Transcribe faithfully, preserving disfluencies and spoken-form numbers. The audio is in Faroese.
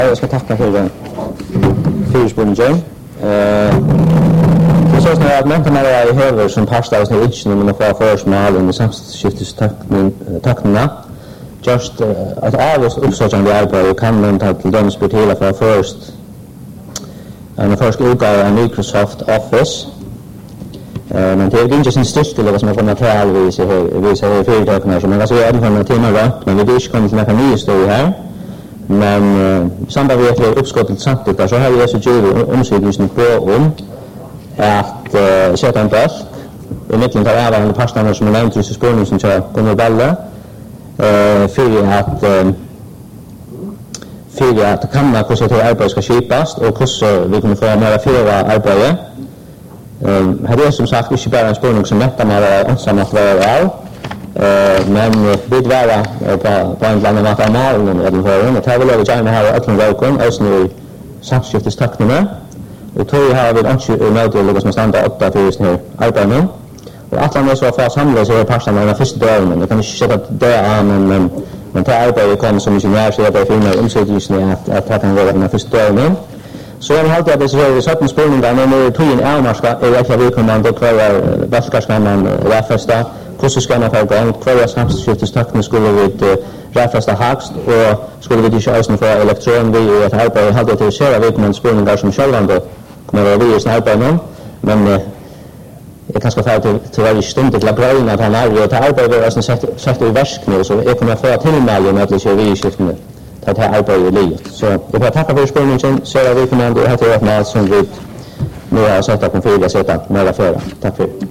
Jag ska tacka för den fyrspåningen. Det är så att människor är i höver som pastar oss ner i men de får för oss med all under samskiftestakterna. Just att av oss uppsökande arbete kan man ta till dem spela för först en först utgåva av Microsoft Office. Men det är inte sin styrka det som är på material vi ser vi ser företagen som man kan säga att man har timmar rätt men vi vill inte komma till några nya steg här. Men samband med att uppskottet samtidigt så har jag så ju omsökningen på om att uh, sätta en pass i mitten av avgörande passningar som är nämnt i spårningen som kör kommer balla uh, för att uh, för att kan man hur det arbete ska skipas och hur vi kommer få mer flera arbete. Um, här är som sagt inte bara en spårning som mättar man är ensamma att vara av. Uh, men det vara på på en annan material än vad det har väl jag gärna ha att välkomna oss nu samskiftestakterna. Och tror har vi inte möjlighet att stanna åtta för just nu arbeten. Och att man så får samla sig på passan den första dagen. Det kan inte sätta det men men men ta arbete kommer som ingenjör så det finns omsättningen att att ta kan vara den första dagen. Så jag hade det så vi satt en spårning där när tog in ärmarska är jag vill komma då kvar vad ska man räfasta hur ska man få igång kvar samskiftestakten skulle vi räfasta högst och skulle vi inte ösna för elektron vi ett arbete hade det så vi kommer spårning där som självande kommer vi snabba någon men eh, jag kanske får till till varje stund till laboratoriet att han är att arbeta och sätta sätta i verk nu så jag kommer få till mig med att köra i skiftet att ha arbete i livet så jag vill tacka för spårningen så jag vill kunna ha det här som vi nu har satt upp en fyra sätta med att föra tack för